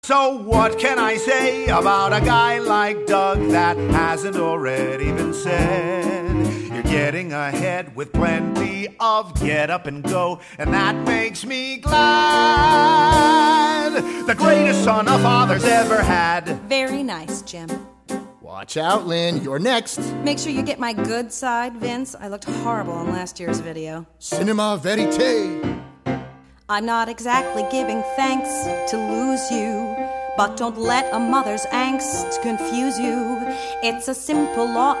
So what can I say about a guy like Doug that hasn't already been said? You're getting ahead with plenty of get up and go, and that makes me glad. The greatest son a father's ever had. Very nice, Jim. Watch out, Lynn. You're next. Make sure you get my good side, Vince. I looked horrible in last year's video. Cinema verite. I'm not exactly giving thanks to lose you, but don't let a mother's angst confuse you. It's a simple law